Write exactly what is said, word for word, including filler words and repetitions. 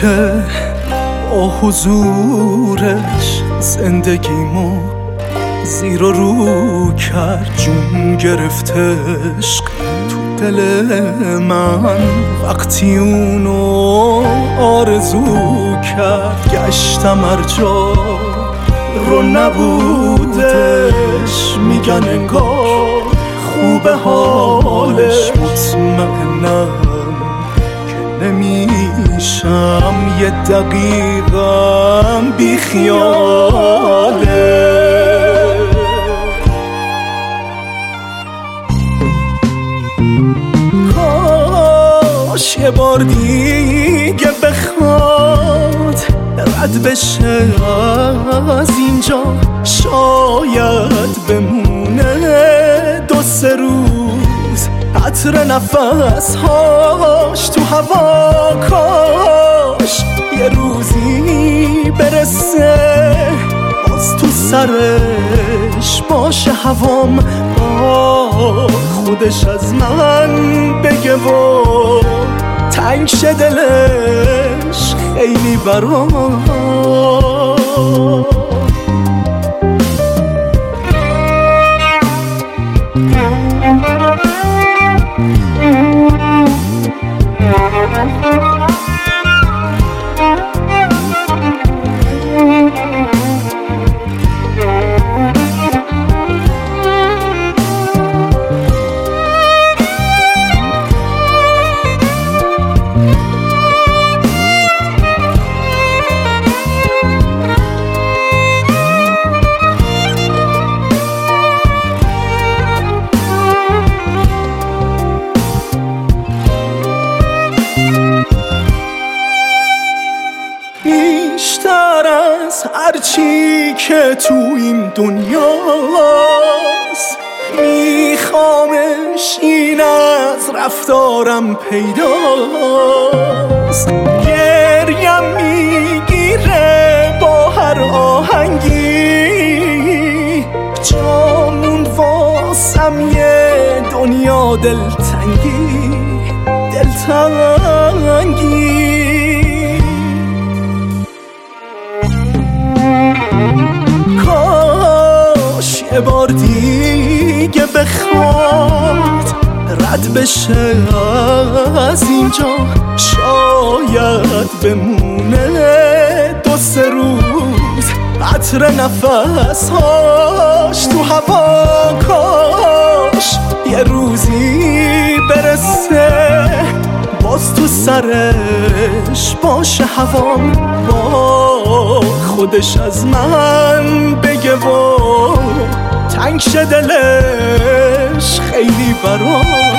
که با حضورش زندگیمو زیر و رو کرد، جون گرفت عشق تو دل من وقتی اونو آرزو کرد. گشتم هر جا رو نبودش، میگن انگار خوب حالش. مطمئنم که نمیشم یه دقیقم بی خیاله. کاش یه بار دیگه بخواد رد بشه از اینجا، شاید بمونه دو سه روز عطر نفس هاش تو هوا. کاش یه روزی برسه باز تو سرش باشه هوام، با خودش از من بگه و تنگ شه دلش خیلی برام. بیشتر از هرچی که تو این دنیاست میخوامش، این از رفتارم پیداست. گریم میگیره با هر آهنگی، جامون واسم یه دنیا دلتنگی دلتنگی. کاش یه بار دیگه بخواد رد بشه از اینجا، شاید بمونه دو سه روز عطر نفس هاش تو هوا. کاش یه روزی برسه باز تو سرش باشه هوام، با خودش از من بگه و تنگ شه دلش خیلی برام.